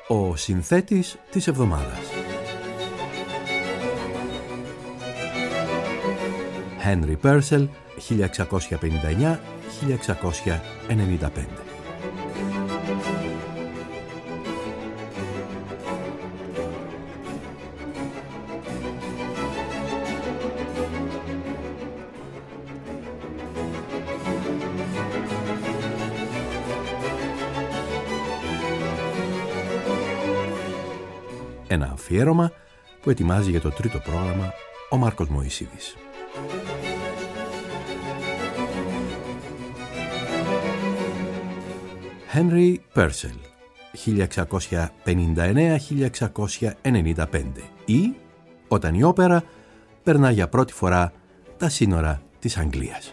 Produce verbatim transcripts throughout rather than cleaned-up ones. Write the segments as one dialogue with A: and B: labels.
A: Ο συνθέτης της εβδομάδας. Henry Purcell, χίλια εξακόσια πενήντα εννιά με χίλια εξακόσια ενενήντα πέντε. Ένα αφιέρωμα που ετοιμάζει για το τρίτο πρόγραμμα ο Μάρκος Μωυσίδης. Henry Purcell, χίλια εξακόσια πενήντα εννιά με χίλια εξακόσια ενενήντα πέντε, ή όταν η όπερα περνά για πρώτη φορά τα σύνορα της Αγγλίας.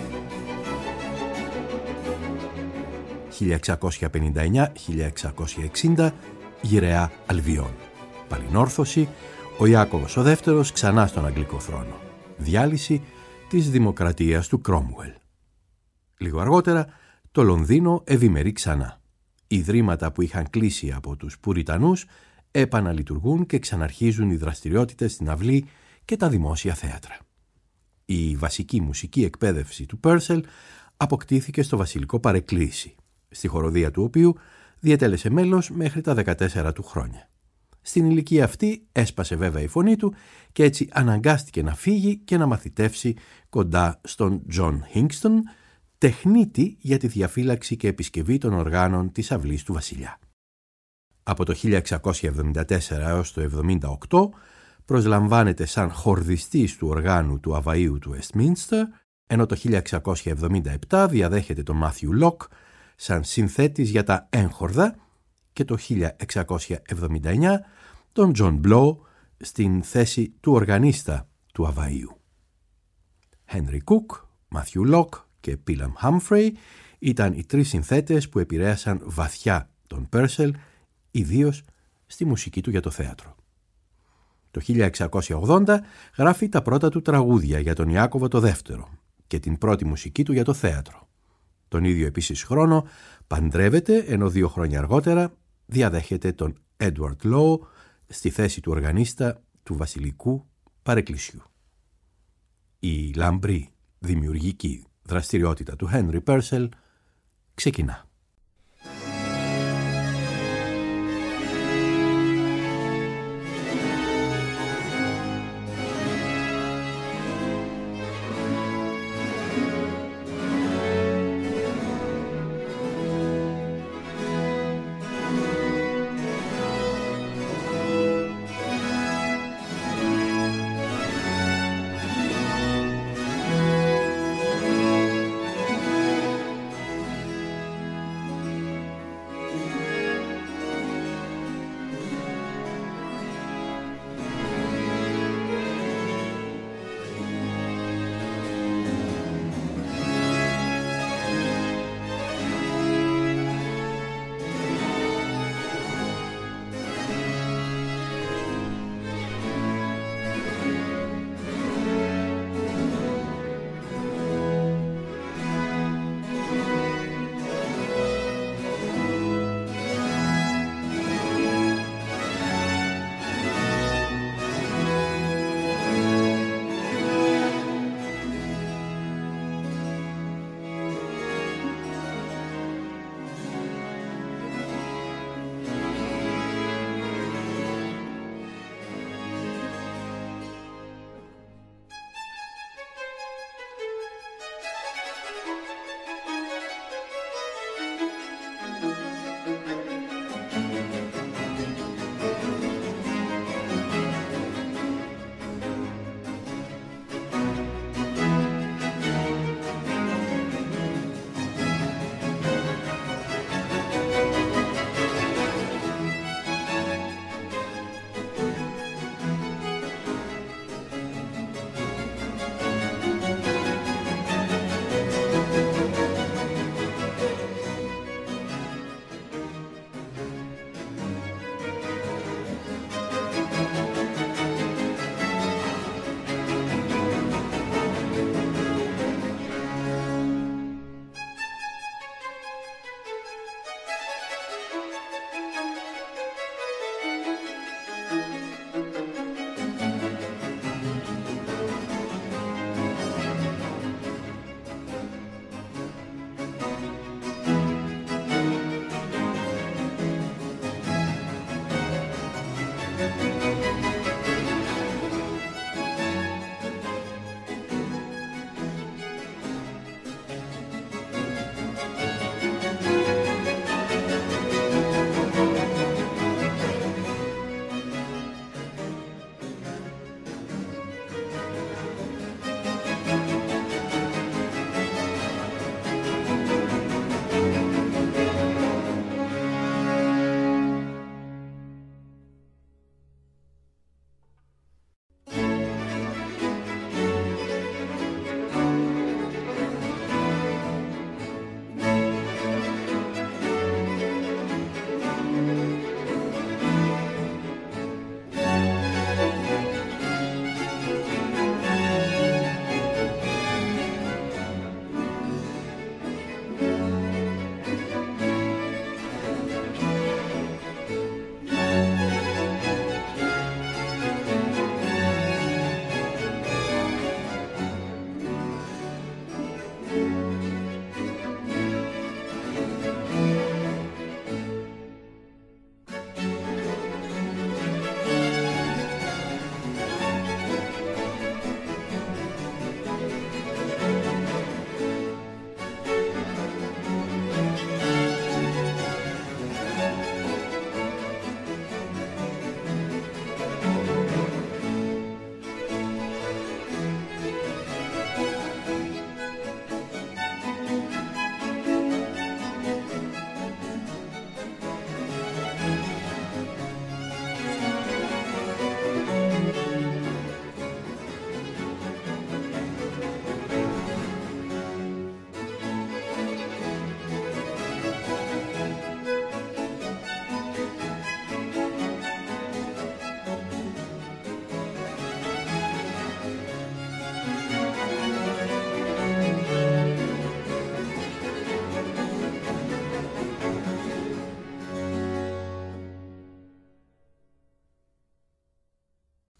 A: χίλια εξακόσια πενήντα εννιά με χίλια εξακόσια εξήντα, γυραιά Αλβιών. Παλινόρθωση, ο Ιάκωβος ο δεύτερος ξανά στον Αγγλικό θρόνο. Διάλυση της δημοκρατίας του Κρόμουελ. Λίγο αργότερα, το Λονδίνο ευημερεί ξανά. Οι ιδρύματα που είχαν κλείσει από τους Πουριτανούς επαναλειτουργούν και ξαναρχίζουν οι δραστηριότητες στην αυλή και τα δημόσια θέατρα. Η βασική μουσική εκπαίδευση του Purcell αποκτήθηκε στο Βασιλικό Παρεκκλήσι, στη χοροδία του οποίου διετέλεσε μέλος μέχρι τα δεκατέσσερα του χρόνια. Στην ηλικία αυτή έσπασε βέβαια η φωνή του και έτσι αναγκάστηκε να φύγει και να μαθητεύσει κοντά στον John Hingston, τεχνίτη για τη διαφύλαξη και επισκευή των οργάνων της αυλής του βασιλιά. Από το χίλια εξακόσια εβδομήντα τέσσερα έως το εβδομήντα οκτώ προσλαμβάνεται σαν χορδιστής του οργάνου του Αβαΐου του Westminster, ενώ το χίλια εξακόσια εβδομήντα επτά διαδέχεται τον Μάθιου Λοκ σαν συνθέτης για τα έγχορδα και το χίλια εξακόσια εβδομήντα εννιά τον John Blow στην θέση του οργανίστα του Αβαΐου. Henry Cook, Matthew Locke και Pelham Humphrey ήταν οι τρεις συνθέτες που επηρέασαν βαθιά τον Purcell, ιδίως στη μουσική του για το θέατρο. Το χίλια εξακόσια ογδόντα γράφει τα πρώτα του τραγούδια για τον Ιάκωβο το δεύτερο και την πρώτη μουσική του για το θέατρο. Τον ίδιο επίσης χρόνο παντρεύεται, ενώ δύο χρόνια αργότερα διαδέχεται τον Edward Lowe στη θέση του οργανίστα του Βασιλικού Παρεκκλησιού. Η λαμπρή δημιουργική δραστηριότητα του Henry Purcell ξεκινά.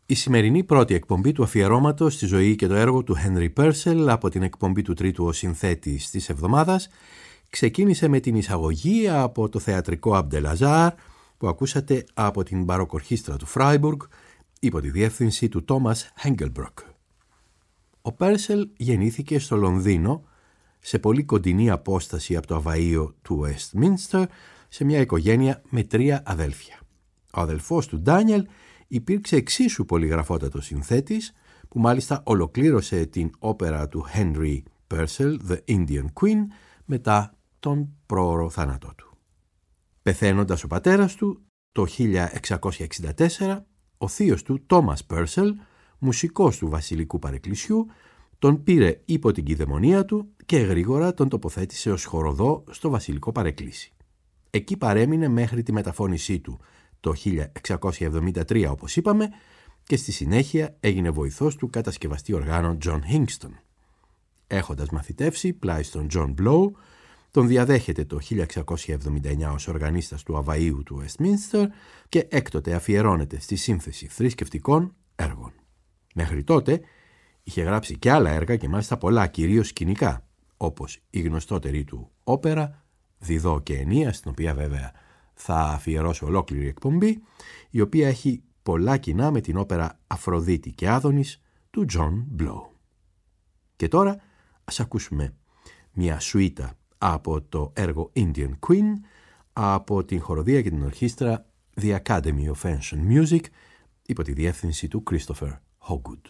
A: Η σημερινή πρώτη εκπομπή του αφιερώματος στη ζωή και το έργο του Henry Purcell από την εκπομπή του τρίτου ως συνθέτης της εβδομάδας ξεκίνησε με την εισαγωγή από το θεατρικό Αμπτελαζάρ που ακούσατε από την μπαροκορχήστρα του Φράιμπουργκ υπό τη διεύθυνση του Τόμας Χέγγελμπροκ. Ο Purcell γεννήθηκε στο Λονδίνο σε πολύ κοντινή απόσταση από το Αβαΐο του Westminster σε μια οικογένεια με τρία αδέλφια. Ο αδελφός του Ντάνιελ υπήρξε εξίσου πολυγραφότατος συνθέτης που μάλιστα ολοκλήρωσε την όπερα του Henry Purcell, The Indian Queen, μετά τον πρόωρο θάνατό του. Πεθαίνοντας ο πατέρας του το χίλια εξακόσια εξήντα τέσσερα, ο θείος του Τόμας Purcell, μουσικός του Βασιλικού Παρεκκλησιού, τον πήρε υπό την κηδαιμονία του και γρήγορα τον τοποθέτησε ως χοροδό στο Βασιλικό Παρεκκλήσι. Εκεί παρέμεινε μέχρι τη μεταφώνησή του το χίλια εξακόσια εβδομήντα τρία, όπως είπαμε, και στη συνέχεια έγινε βοηθός του κατασκευαστή οργάνων John Hingston. Έχοντας μαθητεύσει πλάι στον John Blow, τον διαδέχεται το χίλια εξακόσια εβδομήντα εννιά ως οργανίστας του Αβαΐου του Westminster και έκτοτε αφιερώνεται στη σύνθεση θρησκευτικών έργων. Μέχρι τότε είχε γράψει και άλλα έργα και μάλιστα πολλά, κυρίως σκηνικά, όπως η γνωστότερη του όπερα Διδώ και Ενία, στην οποία βέβαια θα αφιερώσω ολόκληρη εκπομπή, η οποία έχει πολλά κοινά με την όπερα Αφροδίτη και Άδωνης του John Blow. Και τώρα ας ακούσουμε μια σουίτα από το έργο Indian Queen από την χοροδία και την ορχήστρα The Academy of Ancient Music υπό τη διεύθυνση του Christopher Hogwood.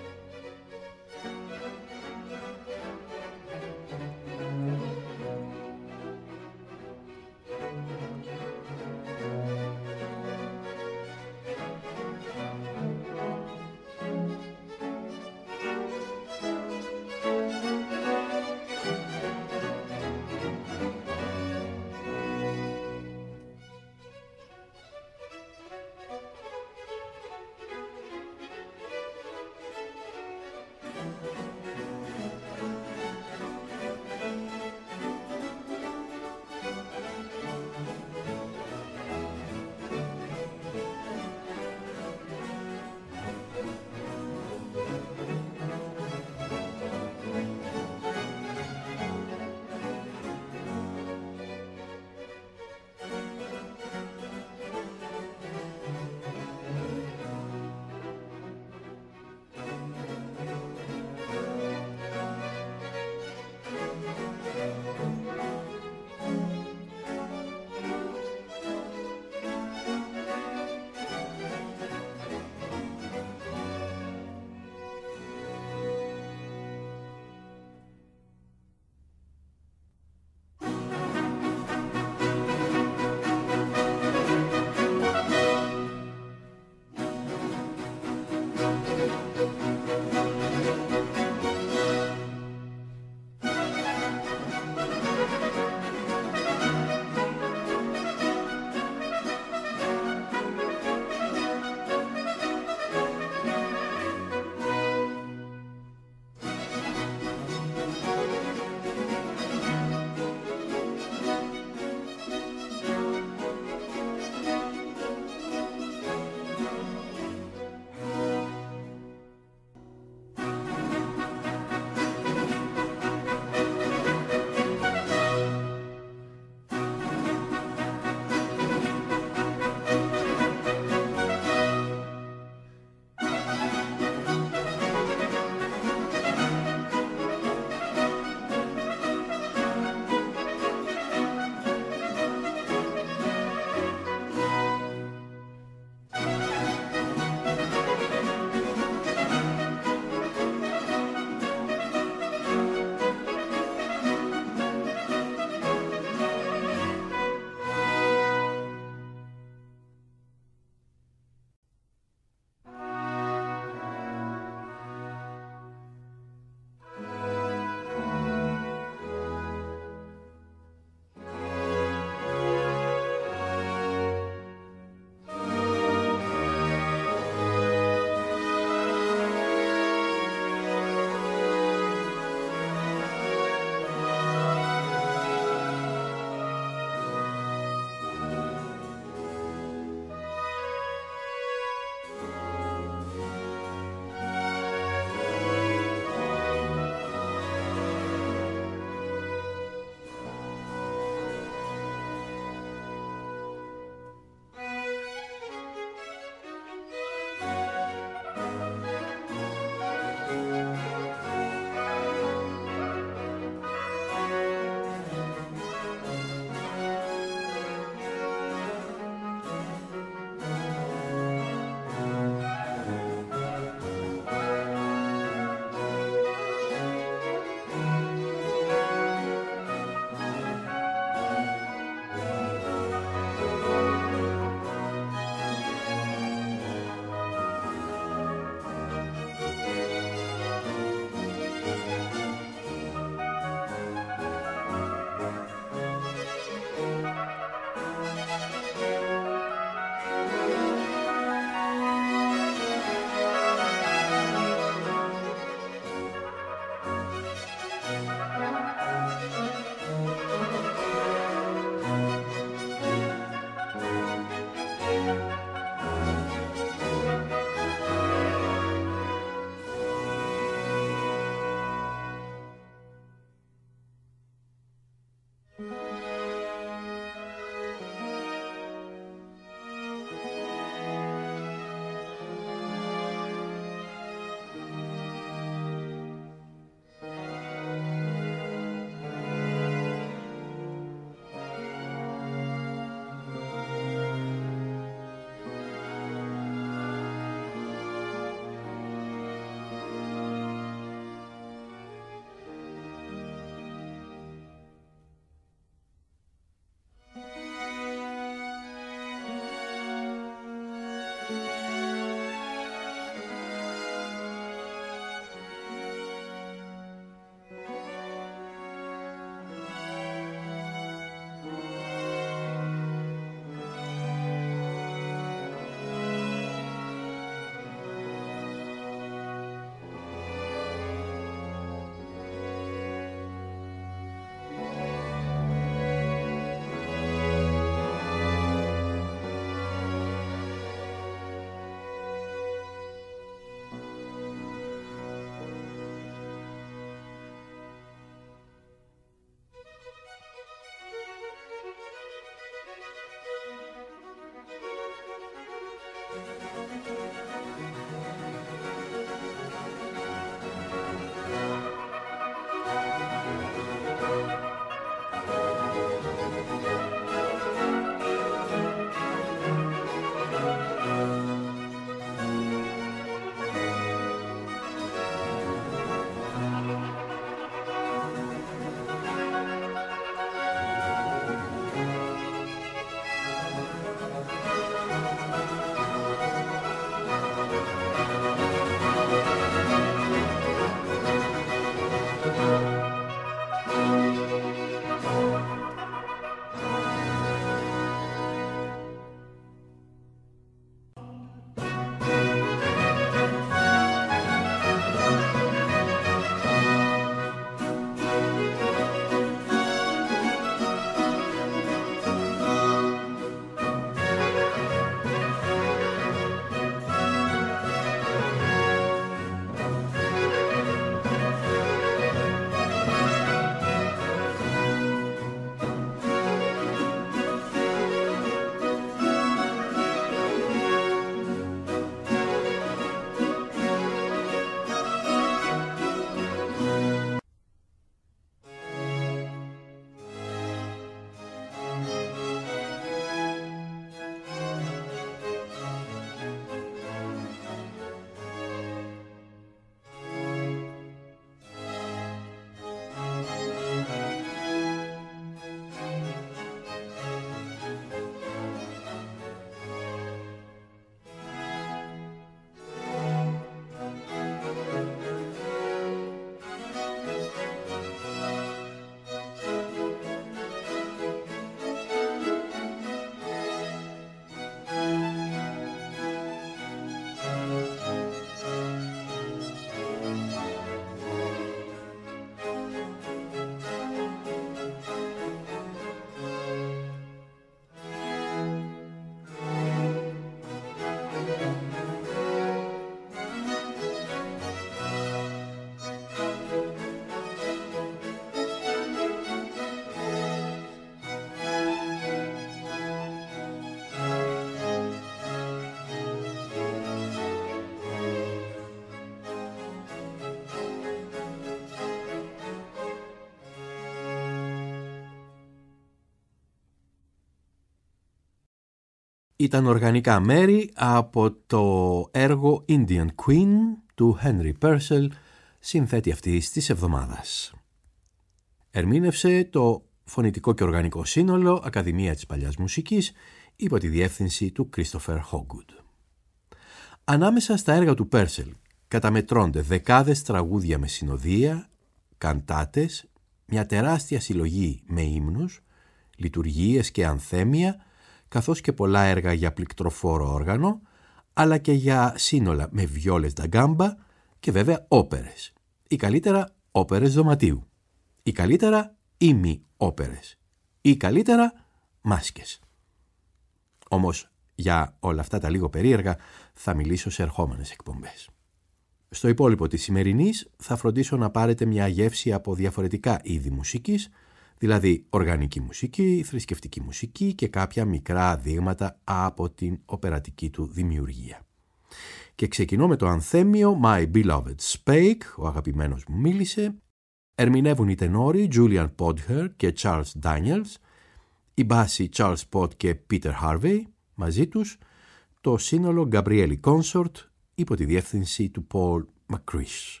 A: Ήταν οργανικά μέρη από το έργο Indian Queen του Henry Purcell, συνθέτη αυτής της εβδομάδας. Ερμήνευσε το φωνητικό και οργανικό σύνολο Ακαδημία της Παλιάς Μουσικής υπό τη διεύθυνση του Christopher Hogwood. Ανάμεσα στα έργα του Purcell καταμετρώνται δεκάδες τραγούδια με συνοδεία, καντάτες, μια τεράστια συλλογή με ύμνους, λειτουργίες και ανθέμια, καθώς και πολλά έργα για πληκτροφόρο όργανο, αλλά και για σύνολα με βιόλες da gamba και βέβαια όπερες. Ή καλύτερα όπερες δωματίου. Ή καλύτερα ημι-όπερες. Ή καλύτερα μάσκες. Όμως για όλα αυτά τα λίγο περίεργα θα μιλήσω σε ερχόμενες εκπομπές. Στο υπόλοιπο της σημερινής θα φροντίσω να πάρετε μια γεύση από διαφορετικά είδη μουσικής, δηλαδή οργανική μουσική, θρησκευτική μουσική και κάποια μικρά δείγματα από την οπερατική του δημιουργία. Και ξεκινώ με το ανθέμιο My Beloved Spake, ο αγαπημένος μου μίλησε. Ερμηνεύουν οι τενόροι Julian Podher και Charles Daniels, οι μπάσοι Charles Pott και Peter Harvey, μαζί τους το σύνολο Gabrieli Consort υπό τη διεύθυνση του Paul McCrish.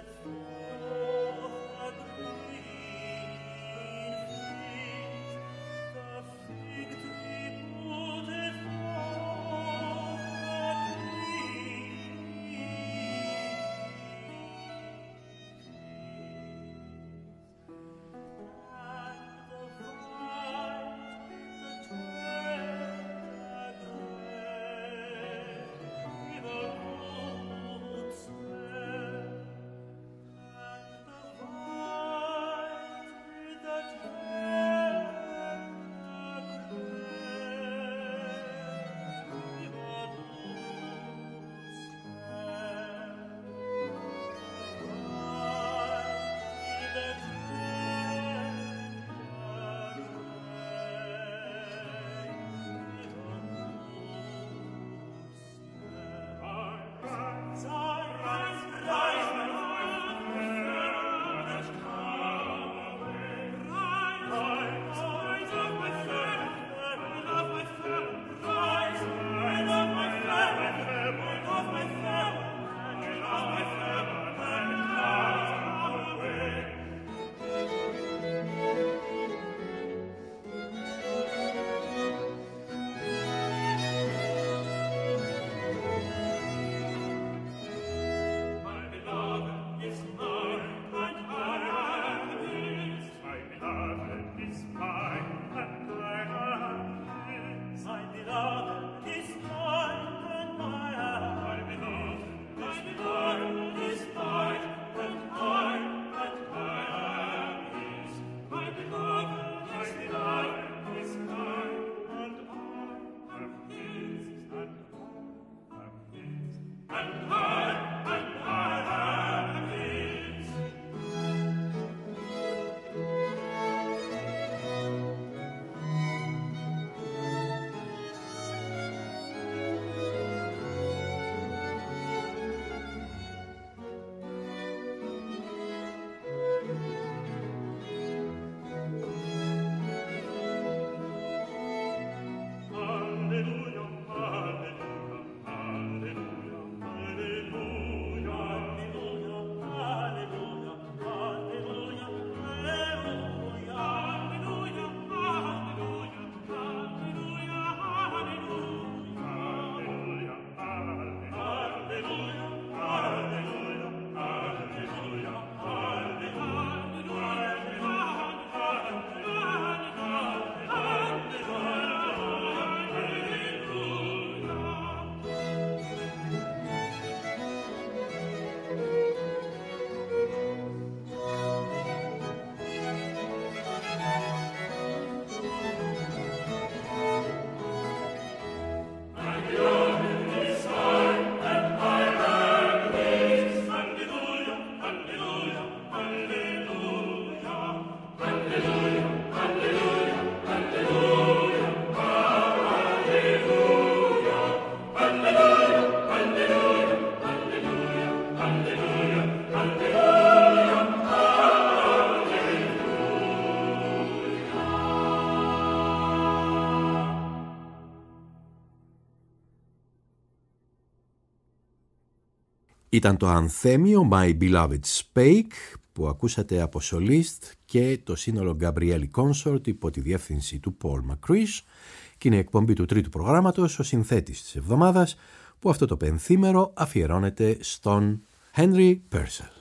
A: Ήταν το ανθέμιο My Beloved Spake που ακούσατε από Solist και το σύνολο Gabrieli Consort υπό τη διεύθυνση του Paul McCrish και είναι η εκπομπή του τρίτου προγράμματος, ο συνθέτης της εβδομάδας, που αυτό το πενθήμερο αφιερώνεται στον Henry Purcell.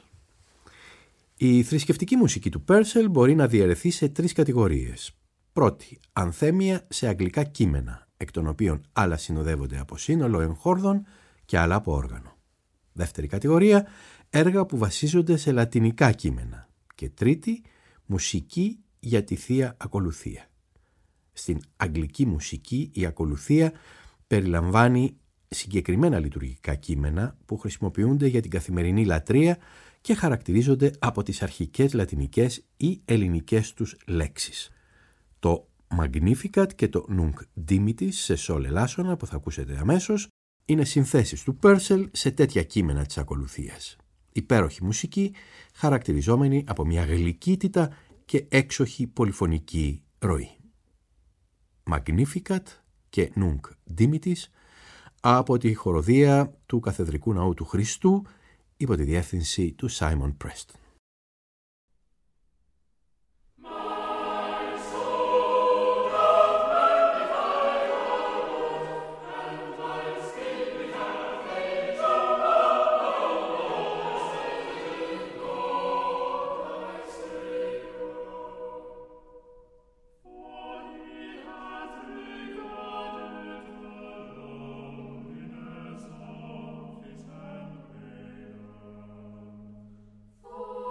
A: Η θρησκευτική μουσική του Purcell μπορεί να διαιρεθεί σε τρεις κατηγορίες. Πρώτη, ανθέμια σε αγγλικά κείμενα, εκ των οποίων άλλα συνοδεύονται από σύνολο εγχόρδων και άλλα από όργανο. Δεύτερη κατηγορία, έργα που βασίζονται σε λατινικά κείμενα. Και τρίτη, μουσική για τη Θεία Ακολουθία. Στην αγγλική μουσική η ακολουθία περιλαμβάνει συγκεκριμένα λειτουργικά κείμενα που χρησιμοποιούνται για την καθημερινή λατρεία και χαρακτηρίζονται από τις αρχικές λατινικές ή ελληνικές τους λέξεις. Το Magnificat και το Nunc Dimittis σε σόλ ελάσσονα που θα ακούσετε αμέσως είναι συνθέσεις του Purcell σε τέτοια κείμενα της ακολουθίας. Υπέροχη μουσική χαρακτηριζόμενη από μια γλυκύτητα και έξοχη πολυφωνική ροή. Magnificat και Nunc Dimittis από τη χοροδία του Καθεδρικού Ναού του Χριστού υπό τη διεύθυνση του Simon Preston.
B: Oh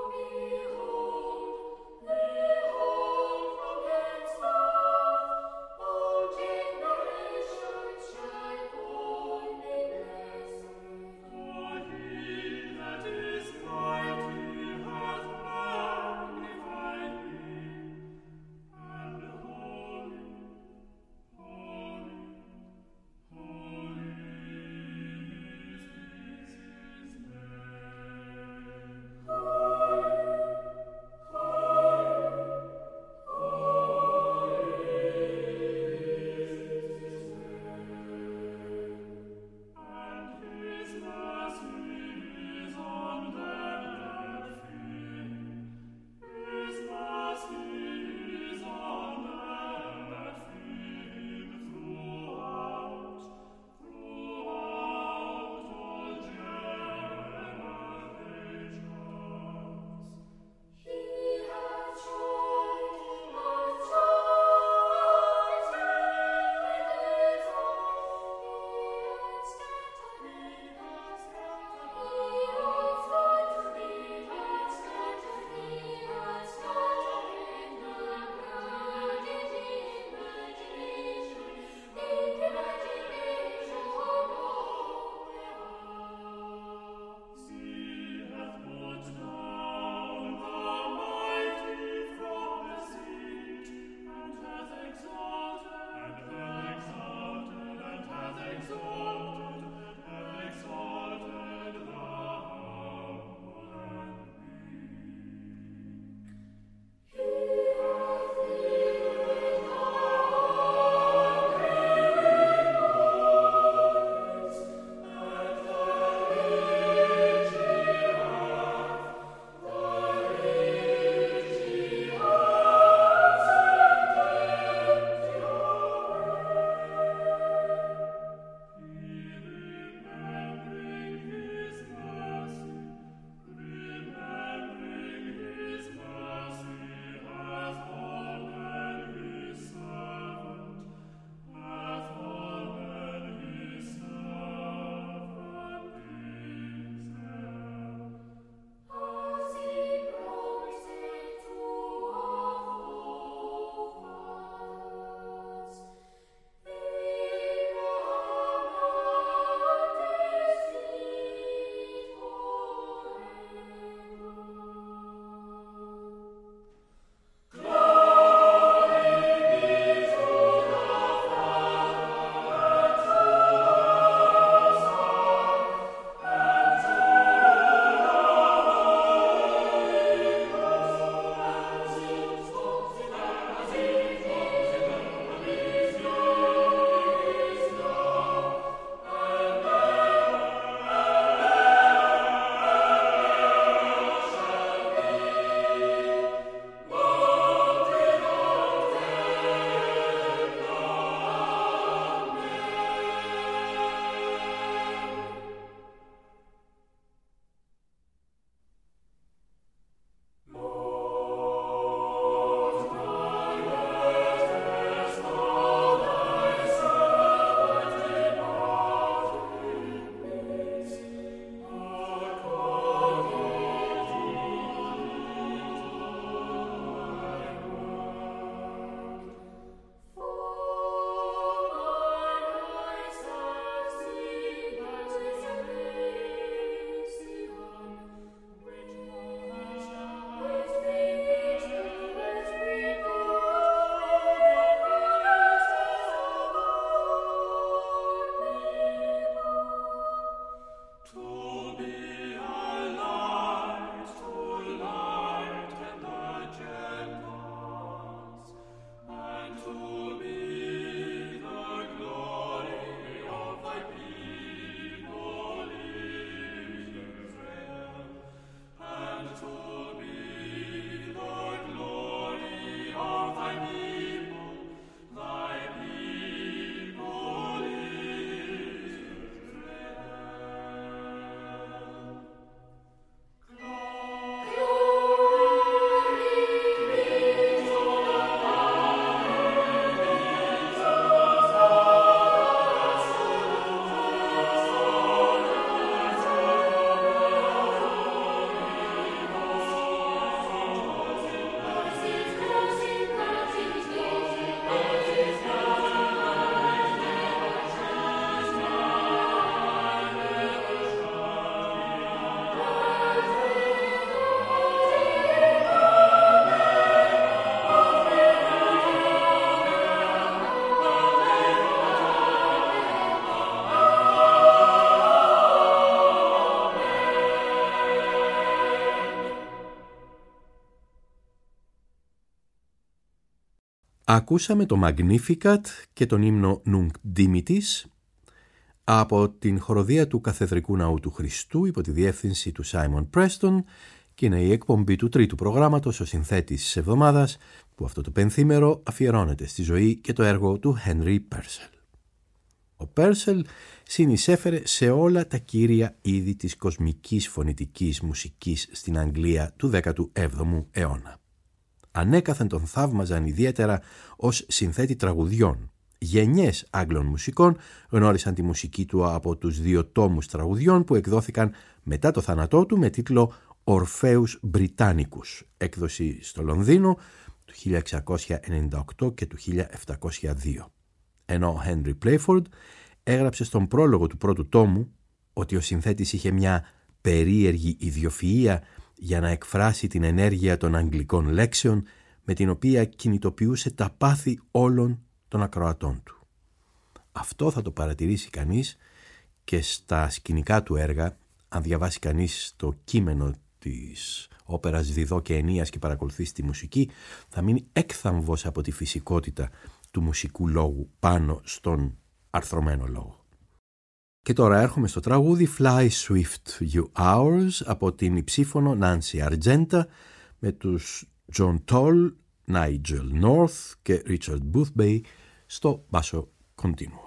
A: Ακούσαμε το Magnificat και τον ύμνο Nunc Dimittis από την χοροδία του Καθεδρικού Ναού του Χριστού υπό τη διεύθυνση του Σάιμον Πρέστον και είναι η εκπομπή του τρίτου προγράμματος, ο συνθέτης της εβδομάδας, που αυτό το πενθήμερο αφιερώνεται στη ζωή και το έργο του Henry Purcell. Ο Purcell συνεισέφερε σε όλα τα κύρια είδη της κοσμικής φωνητικής μουσικής στην Αγγλία του δέκατου έβδομου αιώνα. Ανέκαθεν τον θαύμαζαν ιδιαίτερα ως συνθέτη τραγουδιών. Γενιές Άγγλων μουσικών γνώρισαν τη μουσική του από τους δύο τόμους τραγουδιών που εκδόθηκαν μετά το θάνατό του με τίτλο «Ορφέους Μπριτάνικους», έκδοση στο Λονδίνο του χίλια εξακόσια ενενήντα οκτώ και του χίλια επτακόσια δύο. Ενώ ο Henry Playford έγραψε στον πρόλογο του πρώτου τόμου ότι ο συνθέτης είχε μια περίεργη ιδιοφυΐα για να εκφράσει την ενέργεια των αγγλικών λέξεων με την οποία κινητοποιούσε τα πάθη όλων των ακροατών του. Αυτό θα το παρατηρήσει κανείς και στα σκηνικά του έργα, αν διαβάσει κανείς το κείμενο της όπερας Διδώ και Ενίας και παρακολουθήσει τη μουσική, θα μείνει έκθαμβος από τη φυσικότητα του μουσικού λόγου πάνω στον αρθρωμένο λόγο. Και τώρα έρχομαι στο τραγούδι Fly Swift You Hours από την υψίφωνο Nancy Argenta με τους John Toll, Nigel North και Richard Boothby στο μπάσο κοντίνουο.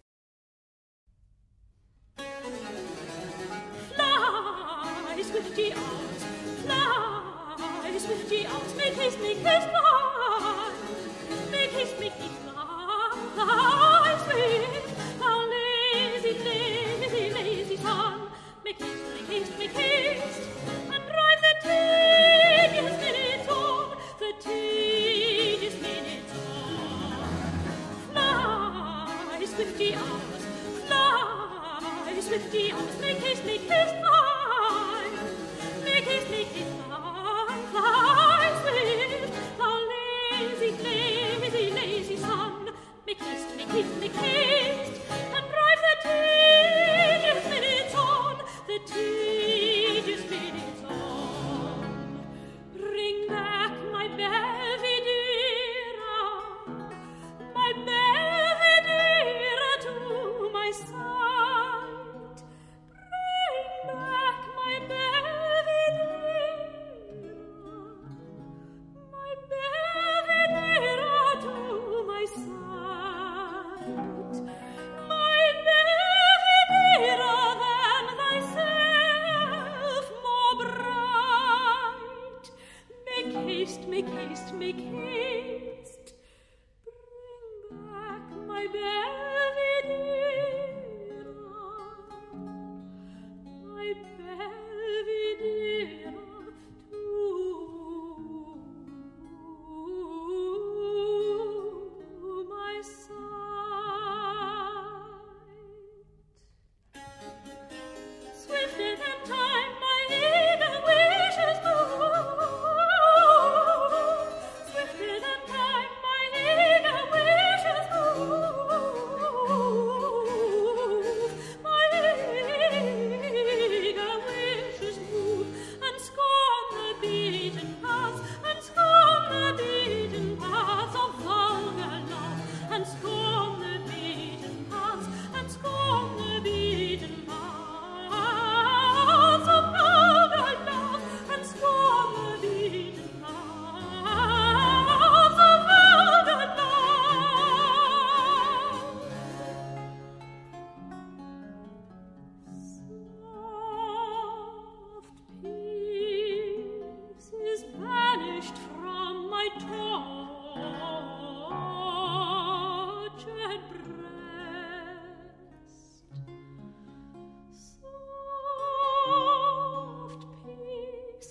B: Fly, swifty hours, fly, swifty hours, make haste, make haste, fly, make haste, make haste, fly, swift, how lazy, lazy, lazy sun, make haste, make haste, make haste, and drive the tedious minutes on, the tedious minutes on. Fly, swifty hours, fly, swifty hours, make haste, make haste, fly, make haste, make haste, fly, fly, swift, thou lazy, lazy, lazy sun, make haste, make haste, make haste, and drive the tedious minutes on, the tedious minutes on. Bring back my Belvedere, my Belvedere to my sight. Bring back my Belvedere, my Belvedere to my sight. My Belvedere than thyself more bright. Make haste, make haste, make haste. Bring back my Belvedere, my Belvedere to my sight. Swifter than time my eager wishes move, swifter than time my eager wishes move, my eager wishes move, and scorn the beaten paths, and scorn the beaten paths of vulgar love, and scorn the beaten paths, and scorn the beaten paths of vulgar love, and scorn the beaten paths of vulgar love. Soft peace is banished from my tortured breast. Soft peace,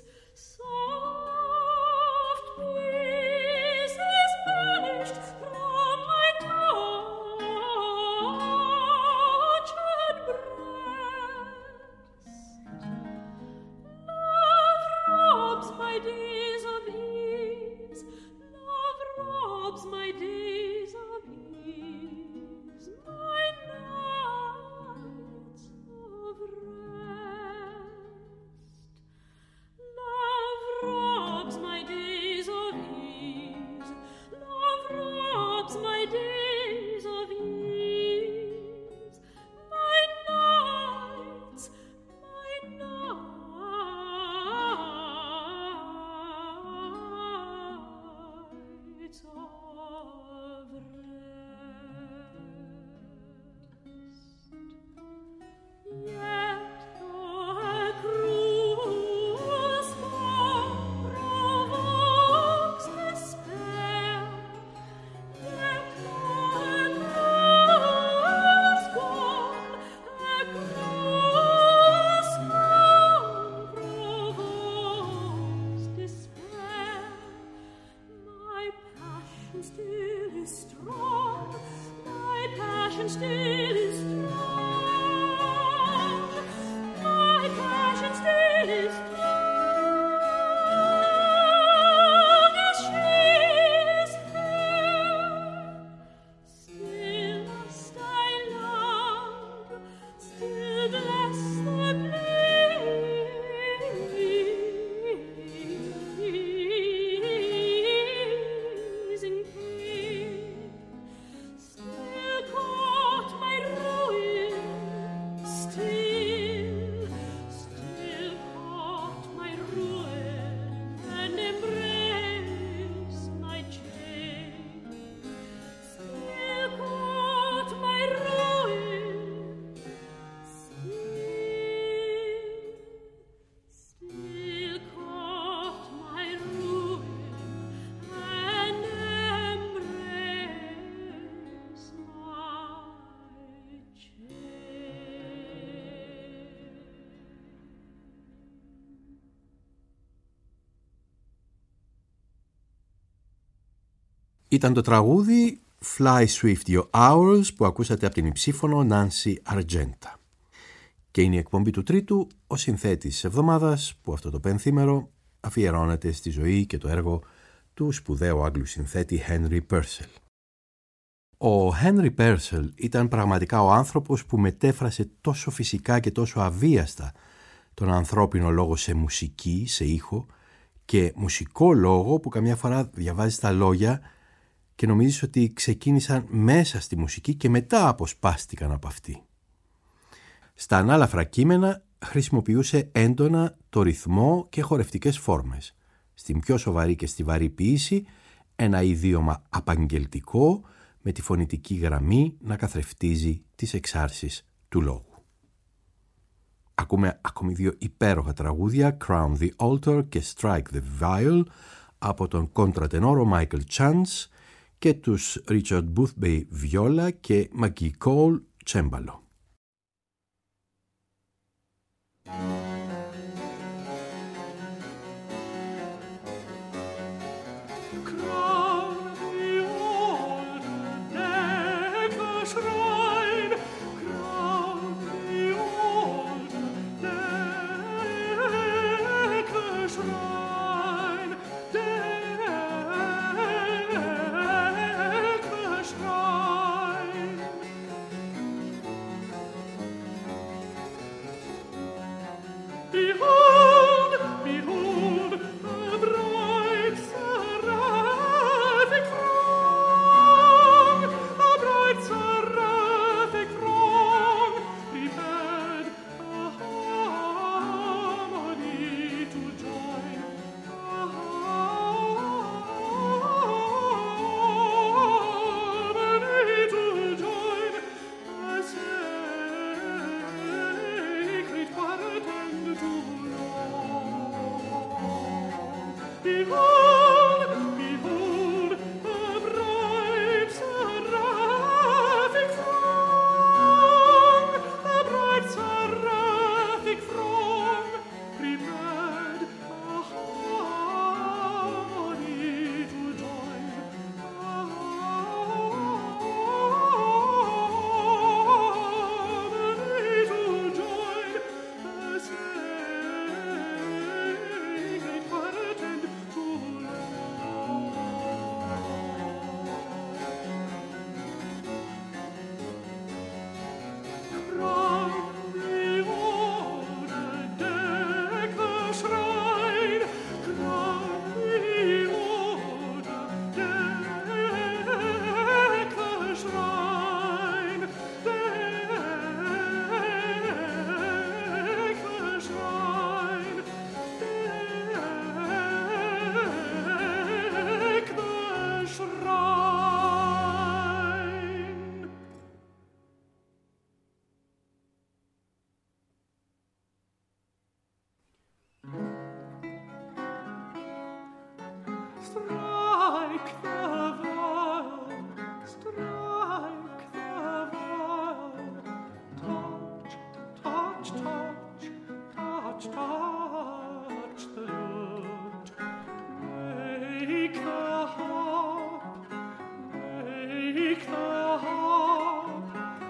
B: soft peace is banished from my tortured breast. Love robs my days of ease, love robs my days of ease, my nights of rest. Love robs my days of ease, love robs passion still is strong. My passion still is strong. As she is fair, still must I love, still bless the pleasing pain. Still caught my ruin, still, still caught my ruin, and embrace my chain. Still caught my ruin, still, still caught my ruin, and embrace my
A: Ήταν το τραγούδι Fly Swift Your Hours που ακούσατε από την υψήφωνο Nancy Argenta. Και είναι η εκπομπή του Τρίτου, ο συνθέτης της εβδομάδας που αυτό το πενθήμερο αφιερώνεται στη ζωή και το έργο του σπουδαίου Άγγλου συνθέτη Henry Purcell. Ο Henry Purcell ήταν πραγματικά ο άνθρωπος που μετέφρασε τόσο φυσικά και τόσο αβίαστα τον ανθρώπινο λόγο σε μουσική, σε ήχο και μουσικό λόγο που καμιά φορά διαβάζεις τα λόγια και νομίζεις ότι ξεκίνησαν μέσα στη μουσική και μετά αποσπάστηκαν από αυτή. Στα ανάλαφρα κείμενα χρησιμοποιούσε έντονα το ρυθμό και χορευτικές φόρμες. Στην πιο σοβαρή και στιβαρή ποίηση ένα ιδίωμα απαγγελτικό με τη φωνητική γραμμή να καθρεφτίζει τις εξάρσεις του λόγου. Ακούμε ακόμη δύο υπέροχα τραγούδια, Crown the Altar και Strike the Viol, από τον κόντρατενόρο Michael Chance και τους Richard Boothby βιόλα και McGee Cole τσέμπαλο.
C: Make the harp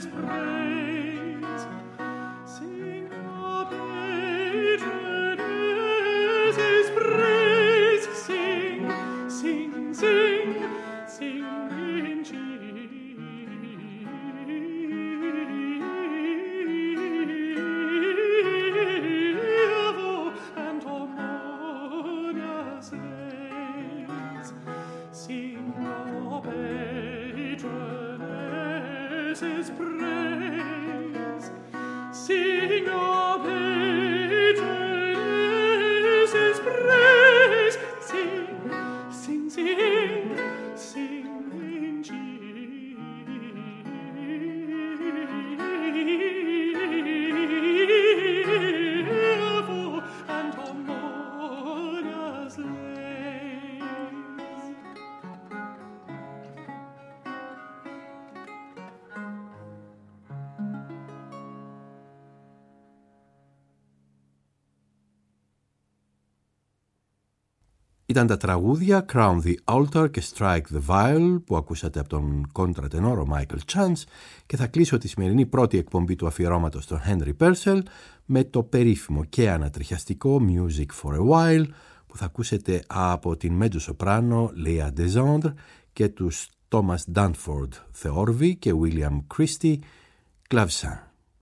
A: Ήταν τα τραγούδια Crown the Altar και Strike the Viol που ακούσατε από τον κόντρατενόρο Michael Chance, και θα κλείσω τη σημερινή πρώτη εκπομπή του αφιερώματος στον Henry Purcell με το περίφημο και ανατριχιαστικό Music for a While που θα ακούσετε από την μέτζο σοπράνο Leah Desandre και τους Thomas Danford Theorvi και William Christie Clavecin.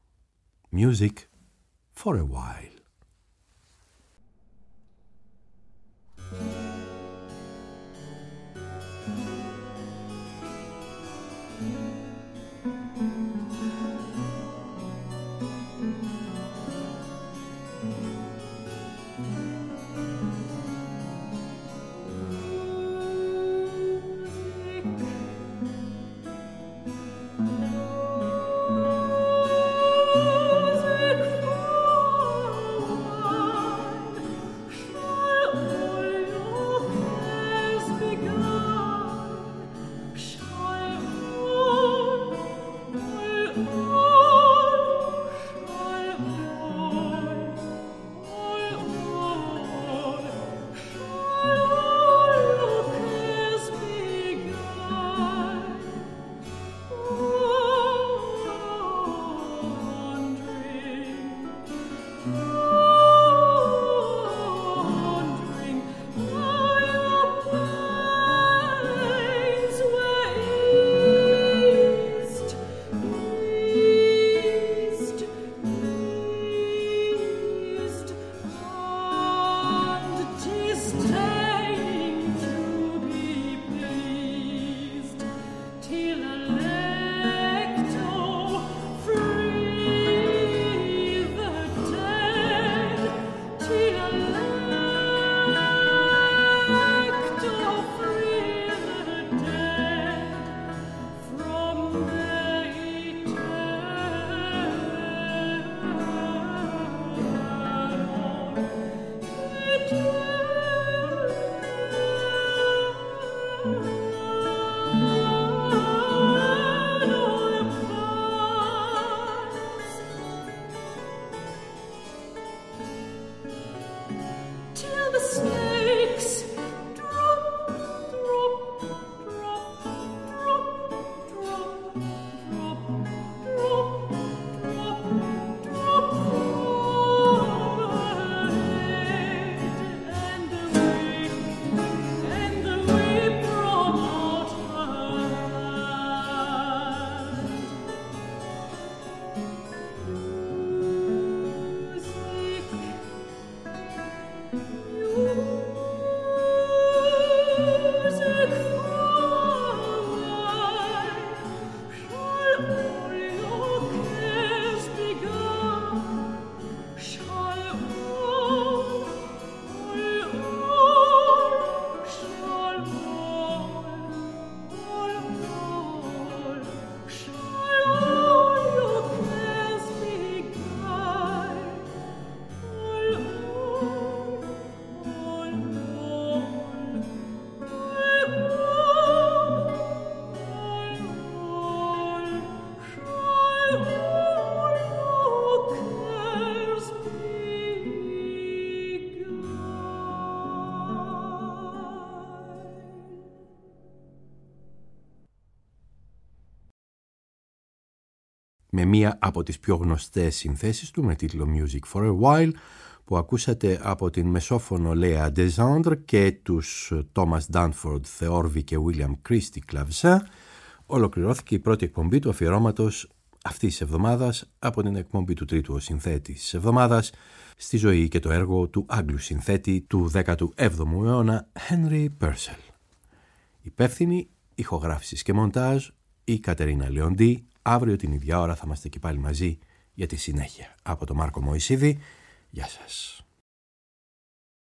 A: Music for a While.
B: Music for
A: με μία από τις πιο γνωστές συνθέσεις του με τίτλο Music for a While, που ακούσατε από την μεσόφωνο Léa Desandre και τους Thomas Danford Theorvi και William Christie κλαβισά, ολοκληρώθηκε η πρώτη εκπομπή του αφιερώματος αυτής της εβδομάδας από την εκπομπή του τρίτου ο συνθέτης της εβδομάδας στη ζωή και το έργο του Άγγλου συνθέτη του δέκατου έβδομου αιώνα Henry Purcell. Υπεύθυνη ηχογράφησης και μοντάζ η Κατερίνα Λεοντή. Αύριο την ίδια ώρα θα είμαστε και πάλι μαζί για τη συνέχεια. Από τον Μάρκο Μωυσίδη, γεια σας.